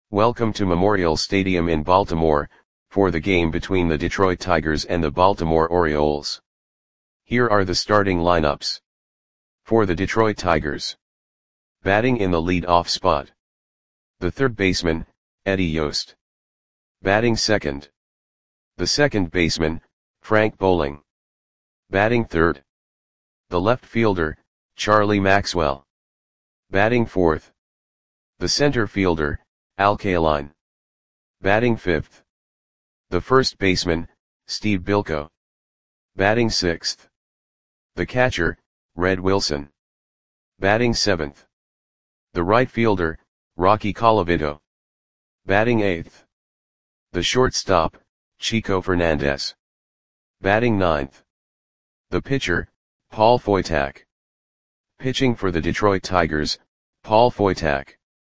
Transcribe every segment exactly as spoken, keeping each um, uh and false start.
Welcome to Memorial Stadium in Baltimore, for the game between the Detroit Tigers and the Baltimore Orioles. Here are the starting lineups. For the Detroit Tigers. Batting in the lead-off spot. The third baseman, Eddie Yost. Batting second. The second baseman, Frank Bowling. Batting third. The left fielder, Charlie Maxwell. Batting fourth. The center fielder, Al Kaline. Batting fifth. The first baseman, Steve Bilko. Batting sixth. The catcher, Red Wilson. Batting seventh. The right fielder, Rocky Colavito. Batting eighth. The shortstop, Chico Fernandez. Batting ninth. The pitcher, Paul Foytak. Pitching for the Detroit Tigers, Paul Foytak.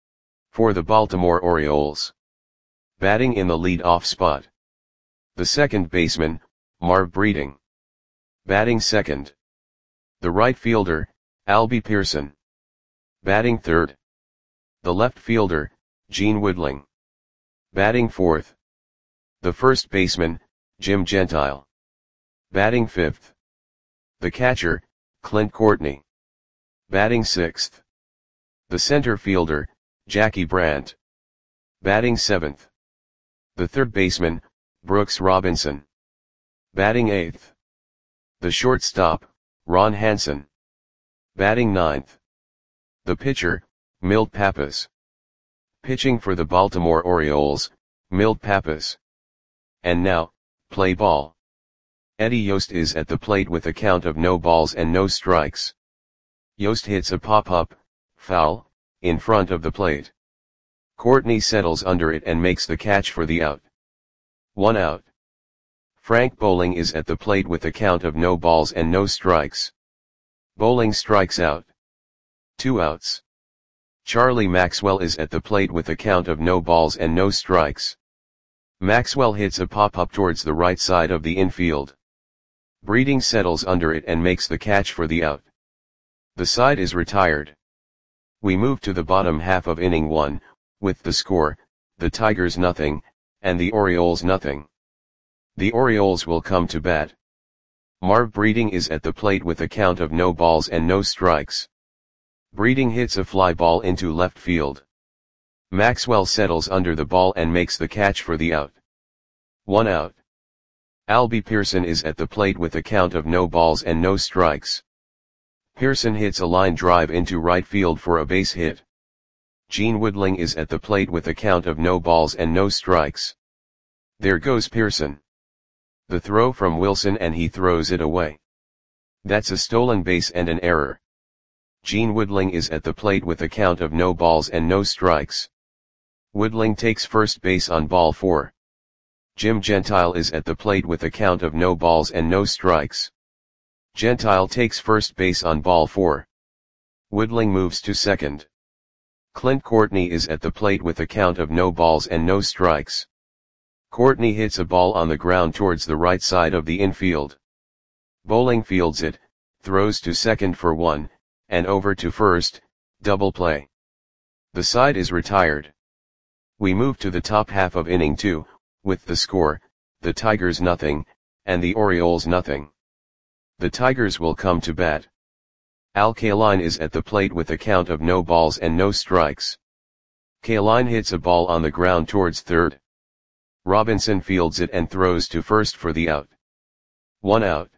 For the Baltimore Orioles. Batting in the lead-off spot. The second baseman, Marv Breeding. Batting second. The right fielder, Albie Pearson. Batting third. The left fielder, Gene Woodling. Batting fourth. The first baseman, Jim Gentile. Batting fifth. The catcher, Clint Courtney. Batting sixth. The center fielder, Jackie Brandt. Batting seventh. The third baseman, Brooks Robinson. Batting eighth. The shortstop, Ron Hansen. Batting ninth. The pitcher, Milt Pappas. Pitching for the Baltimore Orioles, Milt Pappas. And now, play ball. Eddie Yost is at the plate with a count of no balls and no strikes. Yost hits a pop-up, foul, in front of the plate. Courtney settles under it and makes the catch for the out. One out. Frank Bowling is at the plate with a count of no balls and no strikes. Bowling strikes out. Two outs. Charlie Maxwell is at the plate with a count of no balls and no strikes. Maxwell hits a pop-up towards the right side of the infield. Breeding settles under it and makes the catch for the out. The side is retired. We move to the bottom half of inning one, with the score, the Tigers nothing, and the Orioles nothing. The Orioles will come to bat. Marv Breeding is at the plate with a count of no balls and no strikes. Breeding hits a fly ball into left field. Maxwell settles under the ball and makes the catch for the out. One out. Albie Pearson is at the plate with a count of no balls and no strikes. Pearson hits a line drive into right field for a base hit. Gene Woodling is at the plate with a count of no balls and no strikes. There goes Pearson. The throw from Wilson and he throws it away. That's a stolen base and an error. Gene Woodling is at the plate with a count of no balls and no strikes. Woodling takes first base on ball four. Jim Gentile is at the plate with a count of no balls and no strikes. Gentile takes first base on ball four. Woodling moves to second. Clint Courtney is at the plate with a count of no balls and no strikes. Courtney hits a ball on the ground towards the right side of the infield. Bowling fields it, throws to second for one, and over to first, double play. The side is retired. We move to the top half of inning two, with the score, the Tigers nothing, and the Orioles nothing. The Tigers will come to bat. Al Kaline is at the plate with a count of no balls and no strikes. Kaline hits a ball on the ground towards third. Robinson fields it and throws to first for the out. One out.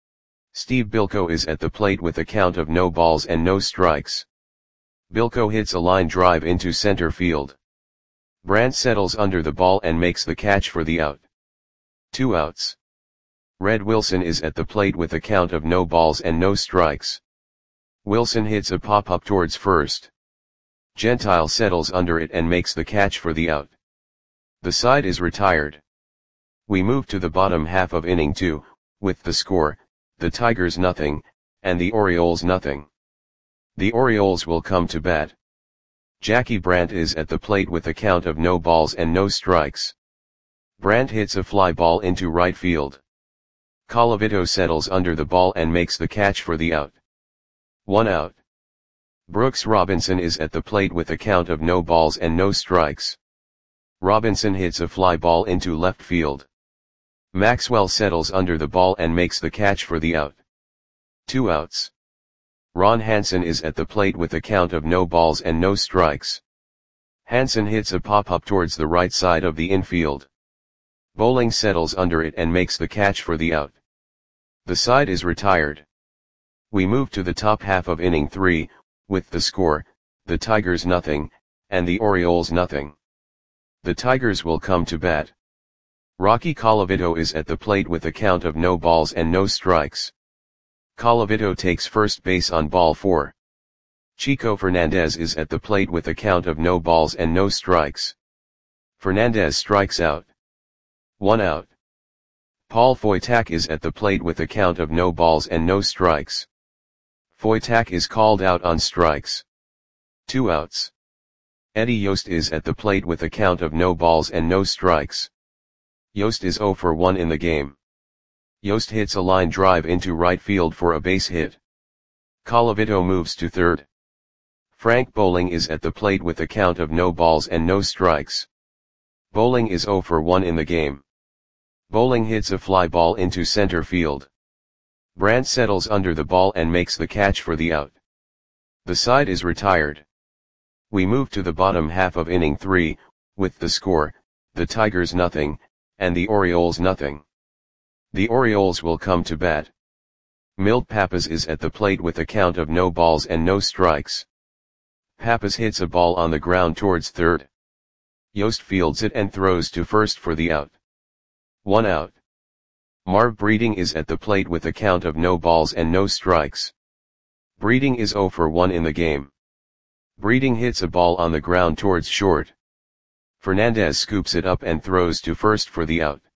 Steve Bilko is at the plate with a count of no balls and no strikes. Bilko hits a line drive into center field. Brandt settles under the ball and makes the catch for the out. Two outs. Red Wilson is at the plate with a count of no balls and no strikes. Wilson hits a pop-up towards first. Gentile settles under it and makes the catch for the out. The side is retired. We move to the bottom half of inning two, with the score, the Tigers nothing, and the Orioles nothing. The Orioles will come to bat. Jackie Brandt is at the plate with a count of no balls and no strikes. Brandt hits a fly ball into right field. Colavito settles under the ball and makes the catch for the out. One out. Brooks Robinson is at the plate with a count of no balls and no strikes. Robinson hits a fly ball into left field. Maxwell settles under the ball and makes the catch for the out. Two outs. Ron Hansen is at the plate with a count of no balls and no strikes. Hansen hits a pop-up towards the right side of the infield. Bowling settles under it and makes the catch for the out. The side is retired. We move to the top half of inning three, with the score, the Tigers nothing, and the Orioles nothing. The Tigers will come to bat. Rocky Colavito is at the plate with a count of no balls and no strikes. Colavito takes first base on ball four. Chico Fernandez is at the plate with a count of no balls and no strikes. Fernandez strikes out. One out. Paul Foytak is at the plate with a count of no balls and no strikes. Foytak is called out on strikes. Two outs. Eddie Yost is at the plate with a count of no balls and no strikes. Yost is oh for one in the game. Yost hits a line drive into right field for a base hit. Colavito moves to third. Frank Bowling is at the plate with a count of no balls and no strikes. Bowling is oh for one in the game. Bowling hits a fly ball into center field. Brandt settles under the ball and makes the catch for the out. The side is retired. We move to the bottom half of inning three, with the score, the Tigers nothing, and the Orioles nothing. The Orioles will come to bat. Milt Pappas is at the plate with a count of no balls and no strikes. Pappas hits a ball on the ground towards third. Yost fields it and throws to first for the out. One out. Marv Breeding is at the plate with a count of no balls and no strikes. Breeding is oh for one in the game. Breeding hits a ball on the ground towards short. Fernandez scoops it up and throws to first for the out.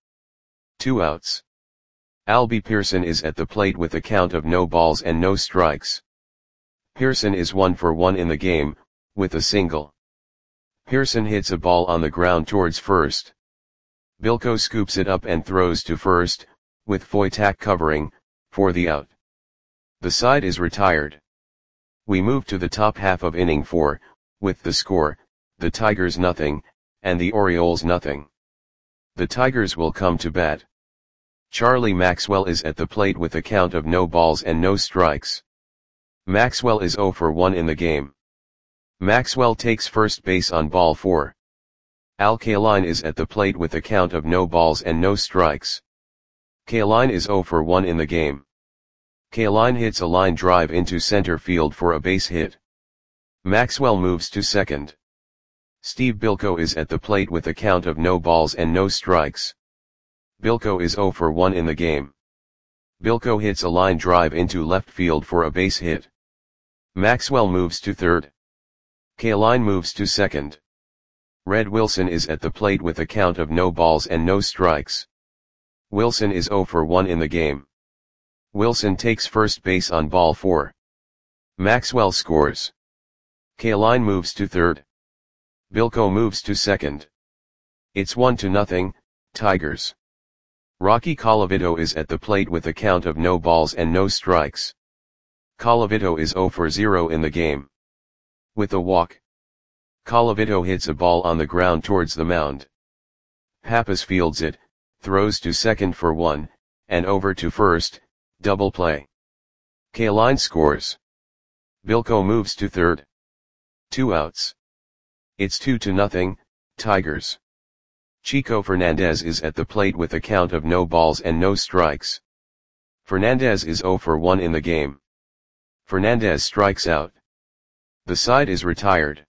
Two outs. Albie Pearson is at the plate with a count of no balls and no strikes. Pearson is one for one in the game, with a single. Pearson hits a ball on the ground towards first. Bilko scoops it up and throws to first, with Foytak covering, for the out. The side is retired. We move to the top half of inning four, with the score, the Tigers nothing, and the Orioles nothing. The Tigers will come to bat. Charlie Maxwell is at the plate with a count of no balls and no strikes. Maxwell is oh for one in the game. Maxwell takes first base on ball four. Al Kaline is at the plate with a count of no balls and no strikes. Kaline is oh for one in the game. Kaline hits a line drive into center field for a base hit. Maxwell moves to second. Steve Bilko is at the plate with a count of no balls and no strikes. Bilko is oh for one in the game. Bilko hits a line drive into left field for a base hit. Maxwell moves to third. Kaline moves to second. Red Wilson is at the plate with a count of no balls and no strikes. Wilson is oh for one in the game. Wilson takes first base on ball four. Maxwell scores. Kaline moves to third. Bilko moves to second. It's one to nothing, Tigers. Rocky Colavito is at the plate with a count of no balls and no strikes. Colavito is oh for zero in the game. With a walk. Colavito hits a ball on the ground towards the mound. Pappas fields it, throws to second for one, and over to first, double play. Kaline scores. Bilko moves to third. Two outs. It's two to nothing, Tigers. Chico Fernandez is at the plate with a count of no balls and no strikes. Fernandez is oh for one in the game. Fernandez strikes out. The side is retired.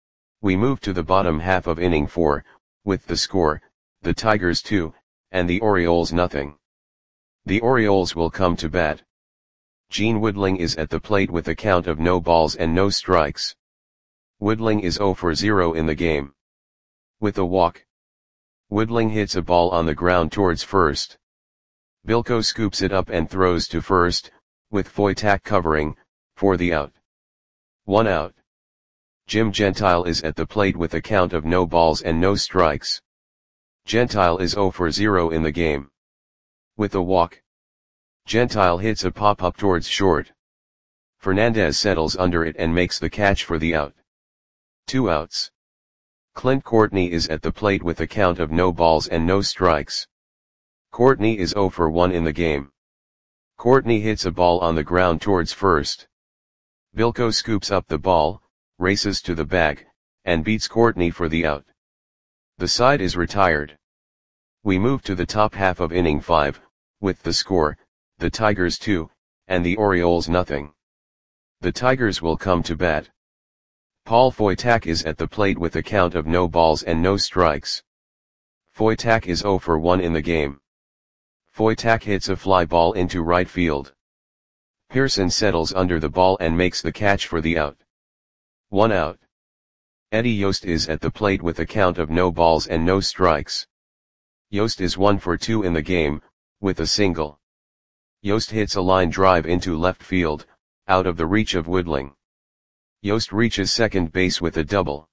We move to the bottom half of inning four, with the score, the Tigers two, and the Orioles nothing. The Orioles will come to bat. Gene Woodling is at the plate with a count of no balls and no strikes. Woodling is oh for zero in the game. With a walk. Woodling hits a ball on the ground towards first. Bilko scoops it up and throws to first, with Foytak covering, for the out. One out. Jim Gentile is at the plate with a count of no balls and no strikes. Gentile is oh for zero in the game. With a walk. Gentile hits a pop-up towards short. Fernandez settles under it and makes the catch for the out. Two outs. Clint Courtney is at the plate with a count of no balls and no strikes. Courtney is zero for one in the game. Courtney hits a ball on the ground towards first. Bilko scoops up the ball, races to the bag, and beats Courtney for the out. The side is retired. We move to the top half of inning five, with the score, the Tigers two, and the Orioles nothing. The Tigers will come to bat. Paul Foytak is at the plate with a count of no balls and no strikes. Foytak is zero for one in the game. Foytak hits a fly ball into right field. Pearson settles under the ball and makes the catch for the out. One out. Eddie Yost is at the plate with a count of no balls and no strikes. Yost is one for two in the game, with a single. Yost hits a line drive into left field, out of the reach of Woodling. Yost reaches second base with a double.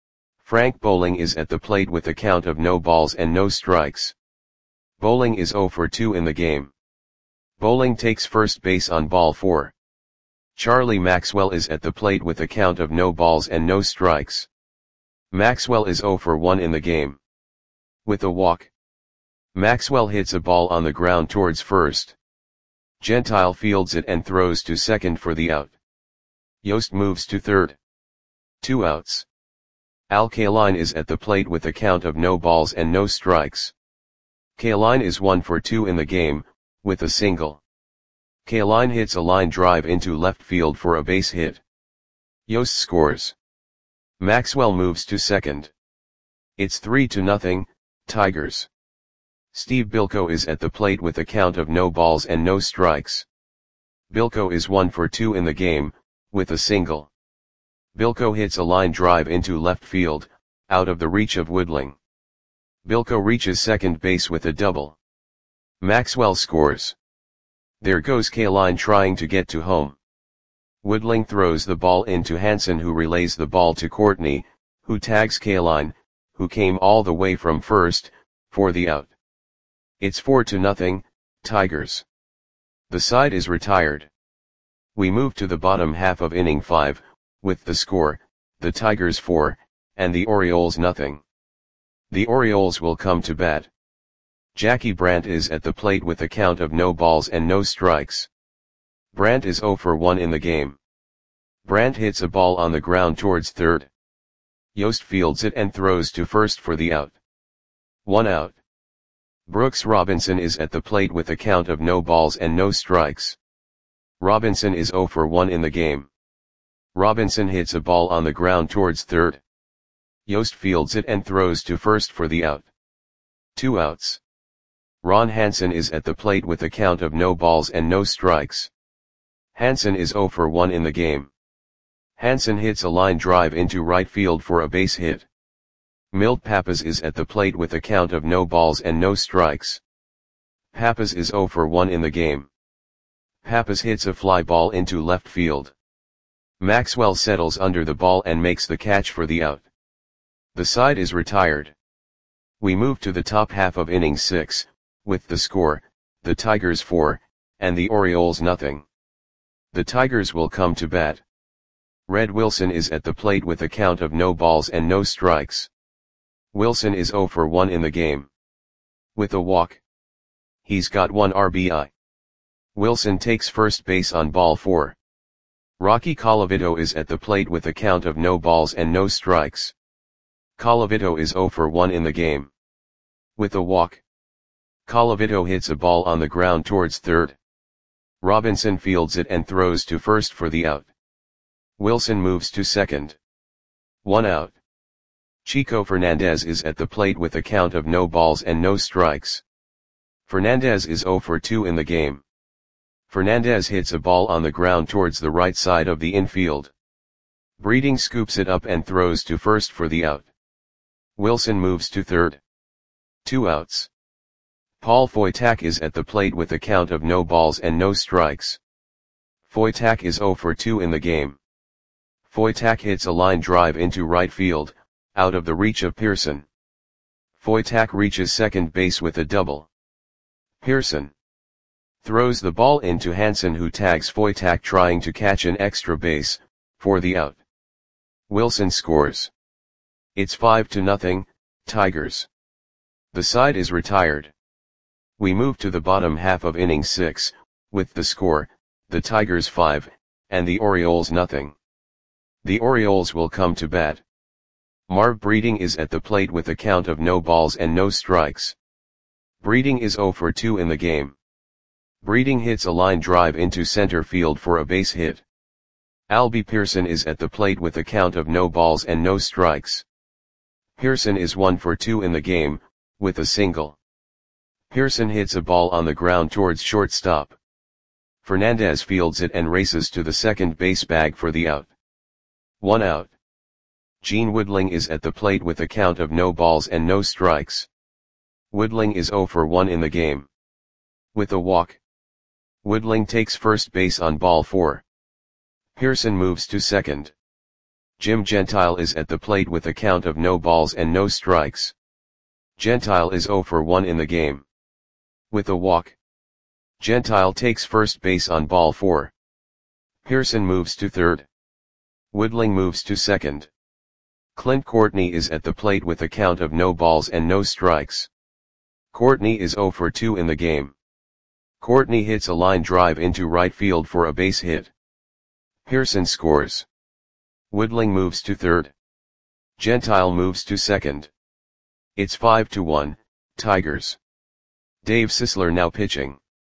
Frank Bowling is at the plate with a count of no balls and no strikes. Bowling is zero for two in the game. Bowling takes first base on ball four. Charlie Maxwell is at the plate with a count of no balls and no strikes. Maxwell is zero for one in the game. With a walk. Maxwell hits a ball on the ground towards first. Gentile fields it and throws to second for the out. Yost moves to third. Two outs. Al Kaline is at the plate with a count of no balls and no strikes. Kaline is one for two in the game, with a single. Kaline hits a line drive into left field for a base hit. Yost scores. Maxwell moves to second. It's three to nothing, Tigers. Steve Bilko is at the plate with a count of no balls and no strikes. Bilko is one for two in the game, with a single. Bilko hits a line drive into left field, out of the reach of Woodling. Bilko reaches second base with a double. Maxwell scores. There goes Kaline trying to get to home. Woodling throws the ball into Hansen, who relays the ball to Courtney, who tags Kaline, who came all the way from first, for the out. It's four to nothing, Tigers. The side is retired. We move to the bottom half of inning five, with the score, the Tigers four, and the Orioles nothing. The Orioles will come to bat. Jackie Brandt is at the plate with a count of no balls and no strikes. Brandt is zero for one in the game. Brandt hits a ball on the ground towards third. Yost fields it and throws to first for the out. One out. Brooks Robinson is at the plate with a count of no balls and no strikes. Robinson is zero for one in the game. Robinson hits a ball on the ground towards third. Yost fields it and throws to first for the out. Two outs. Ron Hansen is at the plate with a count of no balls and no strikes. Hansen is zero for one in the game. Hansen hits a line drive into right field for a base hit. Milt Pappas is at the plate with a count of no balls and no strikes. Pappas is zero for one in the game. Pappas hits a fly ball into left field. Maxwell settles under the ball and makes the catch for the out. The side is retired. We move to the top half of inning six, with the score, the Tigers four, and the Orioles nothing. The Tigers will come to bat. Red Wilson is at the plate with a count of no balls and no strikes. Wilson is zero for one in the game. With a walk. He's got one R B I. Wilson takes first base on ball four. Rocky Colavito is at the plate with a count of no balls and no strikes. Colavito is zero for one in the game. With a walk. Colavito hits a ball on the ground towards third. Robinson fields it and throws to first for the out. Wilson moves to second. One out. Chico Fernandez is at the plate with a count of no balls and no strikes. Fernandez is zero for two in the game. Fernandez hits a ball on the ground towards the right side of the infield. Breeding scoops it up and throws to first for the out. Wilson moves to third. Two outs. Paul Foytak is at the plate with a count of no balls and no strikes. Foytak is zero for two in the game. Foytak hits a line drive into right field, out of the reach of Pearson. Foytak reaches second base with a double. Pearson throws the ball into Hansen, who tags Foytak trying to catch an extra base, for the out. Wilson scores. It's five to nothing, Tigers. The side is retired. We move to the bottom half of inning six, with the score, the Tigers five, and the Orioles nothing. The Orioles will come to bat. Marv Breeding is at the plate with a count of no balls and no strikes. Breeding is oh for two in the game. Breeding hits a line drive into center field for a base hit. Albie Pearson is at the plate with a count of no balls and no strikes. Pearson is one for two in the game, with a single. Pearson hits a ball on the ground towards shortstop. Fernandez fields it and races to the second base bag for the out. One out. Gene Woodling is at the plate with a count of no balls and no strikes. Woodling is oh for one in the game. With a walk. Woodling takes first base on ball four. Pearson moves to second. Jim Gentile is at the plate with a count of no balls and no strikes. Gentile is oh for one in the game. With a walk. Gentile takes first base on ball four. Pearson moves to third. Woodling moves to second. Clint Courtney is at the plate with a count of no balls and no strikes. Courtney is oh for two in the game. Courtney hits a line drive into right field for a base hit. Pearson scores. Woodling moves to third. Gentile moves to second. It's five to one, Tigers. Dave Sisler now pitching.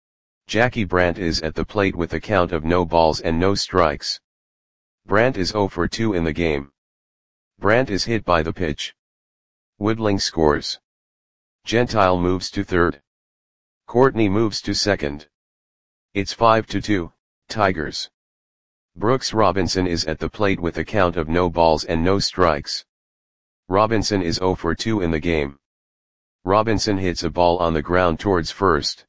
Jackie Brandt is at the plate with a count of no balls and no strikes. Brandt is oh for two in the game. Brandt is hit by the pitch. Woodling scores. Gentile moves to third. Courtney moves to second. It's five to two, Tigers. Brooks Robinson is at the plate with a count of no balls and no strikes. Robinson is oh for two in the game. Robinson hits a ball on the ground towards first.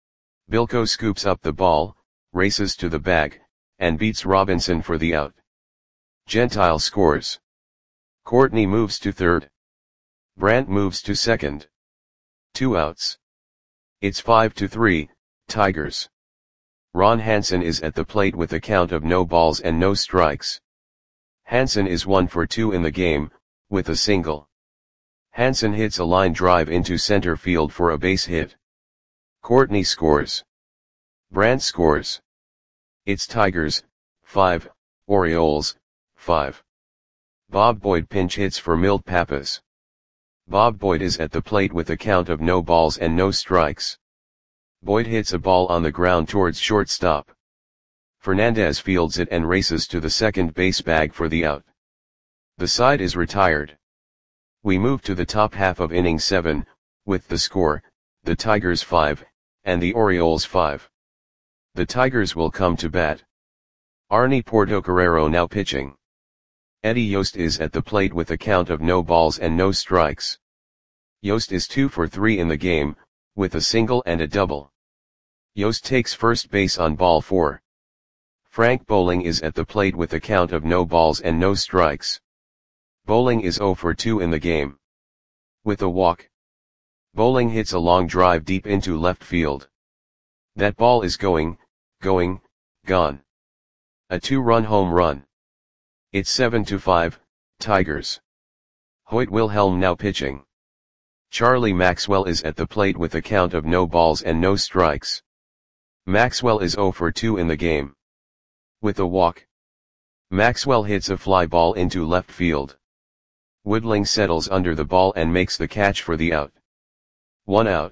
Bilko scoops up the ball, races to the bag, and beats Robinson for the out. Gentile scores. Courtney moves to third. Brandt moves to second. Two outs. It's five to three, Tigers. Ron Hansen is at the plate with a count of no balls and no strikes. Hansen is one for two in the game, with a single. Hansen hits a line drive into center field for a base hit. Courtney scores. Brandt scores. It's Tigers, five, Orioles, five. Bob Boyd pinch hits for Milt Pappas. Bob Boyd is at the plate with a count of no balls and no strikes. Boyd hits a ball on the ground towards shortstop. Fernandez fields it and races to the second base bag for the out. The side is retired. We move to the top half of inning seven, with the score, the Tigers five, and the Orioles five. The Tigers will come to bat. Arnie Portocarrero now pitching. Eddie Yost is at the plate with a count of no balls and no strikes. Yost is two for three in the game, with a single and a double. Yost takes first base on ball four. Frank Bowling is at the plate with a count of no balls and no strikes. Bowling is oh for two in the game. With a walk. Bowling hits a long drive deep into left field. That ball is going, going, gone. A two-run home run. It's seven to five, Tigers. Hoyt Wilhelm now pitching. Charlie Maxwell is at the plate with a count of no balls and no strikes. Maxwell is oh for two in the game. With a walk. Maxwell hits a fly ball into left field. Woodling settles under the ball and makes the catch for the out. One out.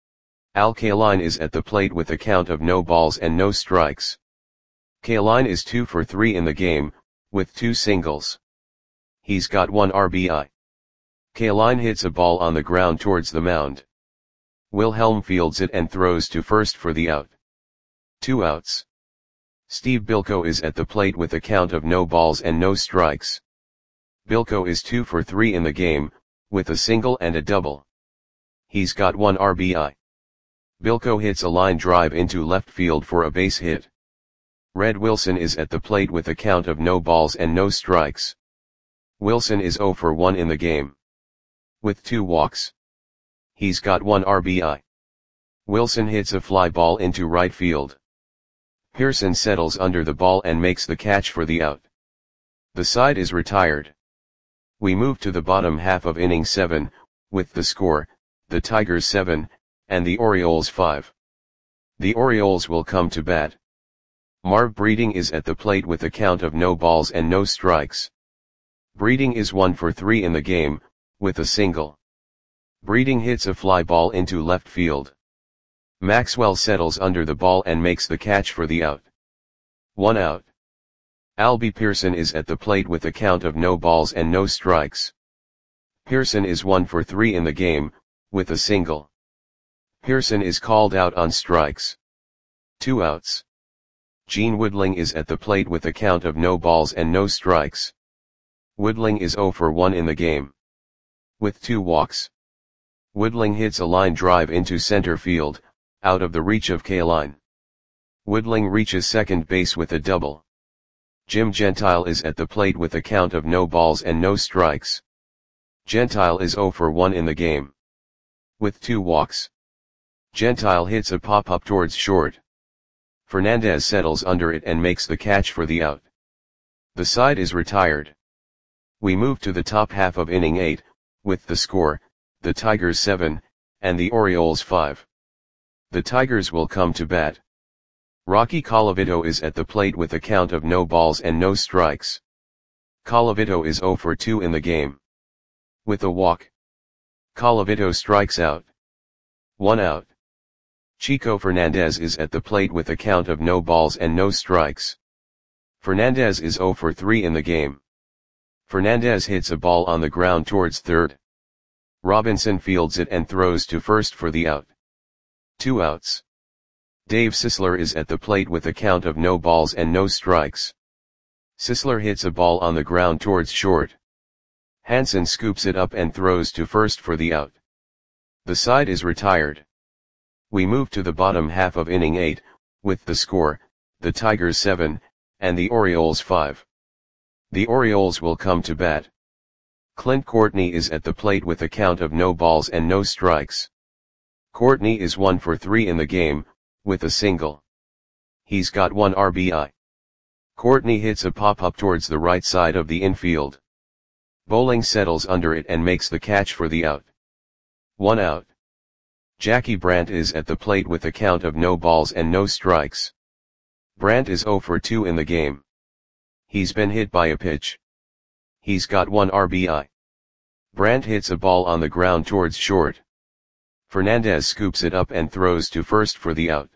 Al Kaline is at the plate with a count of no balls and no strikes. Kaline is two for three in the game, with two singles. He's got one R B I. Kaline hits a ball on the ground towards the mound. Wilhelm fields it and throws to first for the out. Two outs. Steve Bilko is at the plate with a count of no balls and no strikes. Bilko is two for three in the game, with a single and a double. He's got one R B I. Bilko hits a line drive into left field for a base hit. Red Wilson is at the plate with a count of no balls and no strikes. Wilson is oh for one in the game. With two walks. He's got one R B I. Wilson hits a fly ball into right field. Pearson settles under the ball and makes the catch for the out. The side is retired. We move to the bottom half of inning seven, with the score, the Tigers seven, and the Orioles five. The Orioles will come to bat. Marv Breeding is at the plate with a count of no balls and no strikes. Breeding is one for three in the game, with a single. Breeding hits a fly ball into left field. Maxwell settles under the ball and makes the catch for the out. One out. Albie Pearson is at the plate with a count of no balls and no strikes. Pearson is one for three in the game, with a single. Pearson is called out on strikes. Two outs. Gene Woodling is at the plate with a count of no balls and no strikes. Woodling is zero for one in the game, with two walks. Woodling hits a line drive into center field, out of the reach of Kaline. Woodling reaches second base with a double. Jim Gentile is at the plate with a count of no balls and no strikes. Gentile is zero for one in the game, with two walks. Gentile hits a pop-up towards short. Fernandez settles under it and makes the catch for the out. The side is retired. We move to the top half of inning eight, with the score, the Tigers seven, and the Orioles five. The Tigers will come to bat. Rocky Colavito is at the plate with a count of no balls and no strikes. Colavito is zero for two in the game, with a walk. Colavito strikes out. One out. Chico Fernandez is at the plate with a count of no balls and no strikes. Fernandez is zero for three in the game. Fernandez hits a ball on the ground towards third. Robinson fields it and throws to first for the out. Two outs. Dave Sisler is at the plate with a count of no balls and no strikes. Sisler hits a ball on the ground towards short. Hansen scoops it up and throws to first for the out. The side is retired. We move to the bottom half of inning eight, with the score, the Tigers seven, and the Orioles five. The Orioles will come to bat. Clint Courtney is at the plate with a count of no balls and no strikes. Courtney is one for three in the game, with a single. He's got one R B I. Courtney hits a pop-up towards the right side of the infield. Bowling settles under it and makes the catch for the out. One out. Jackie Brandt is at the plate with a count of no balls and no strikes. Brandt is zero for two in the game. He's been hit by a pitch. He's got one R B I. Brandt hits a ball on the ground towards short. Fernandez scoops it up and throws to first for the out.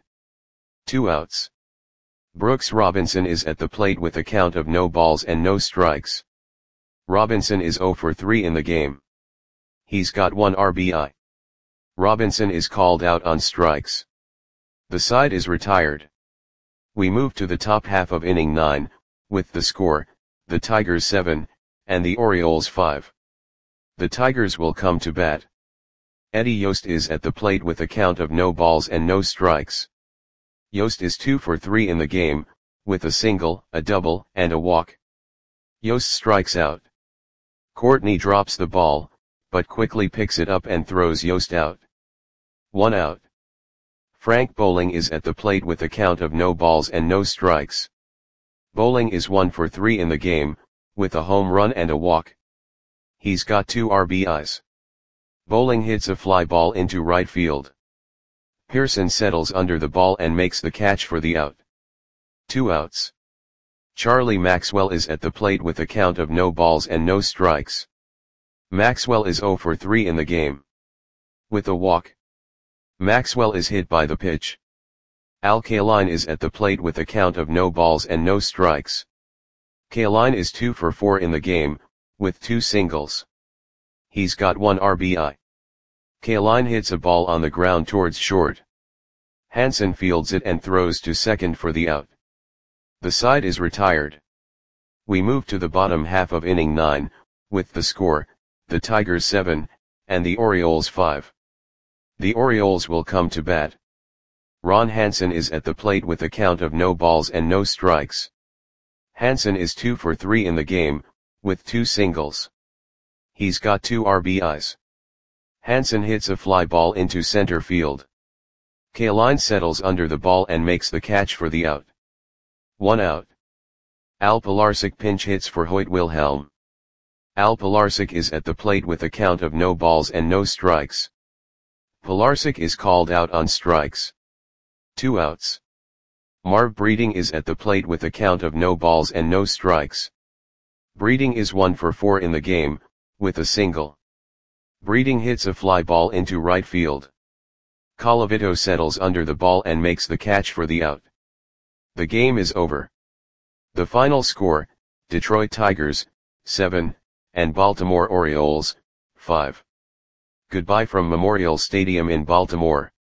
Two outs. Brooks Robinson is at the plate with a count of no balls and no strikes. Robinson is zero for three in the game. He's got one R B I. Robinson is called out on strikes. The side is retired. We move to the top half of inning nine, with the score, the Tigers seven, and the Orioles five. The Tigers will come to bat. Eddie Yost is at the plate with a count of no balls and no strikes. Yost is two for three in the game, with a single, a double, and a walk. Yost strikes out. Courtney drops the ball, but quickly picks it up and throws Yost out. One out. Frank Bowling is at the plate with a count of no balls and no strikes. Bowling is one for three in the game, with a home run and a walk. He's got two R B Is. Bowling hits a fly ball into right field. Pearson settles under the ball and makes the catch for the out. Two outs. Charlie Maxwell is at the plate with a count of no balls and no strikes. Maxwell is zero for three in the game, with a walk. Maxwell is hit by the pitch. Al Kaline is at the plate with a count of no balls and no strikes. Kaline is two for four in the game, with two singles. He's got one R B I. Kaline hits a ball on the ground towards short. Hansen fields it and throws to second for the out. The side is retired. We move to the bottom half of inning nine, with the score, the Tigers seven, and the Orioles five. The Orioles will come to bat. Ron Hansen is at the plate with a count of no balls and no strikes. Hansen is two for three in the game, with two singles. He's got two R B Is. Hansen hits a fly ball into center field. Kaline settles under the ball and makes the catch for the out. One out. Al Pilarczyk pinch hits for Hoyt Wilhelm. Al Pilarczyk is at the plate with a count of no balls and no strikes. Pilarczyk is called out on strikes. Two outs. Marv Breeding is at the plate with a count of no balls and no strikes. Breeding is one for four in the game, with a single. Breeding hits a fly ball into right field. Colavito settles under the ball and makes the catch for the out. The game is over. The final score, Detroit Tigers, seven, and Baltimore Orioles, five. Goodbye from Memorial Stadium in Baltimore.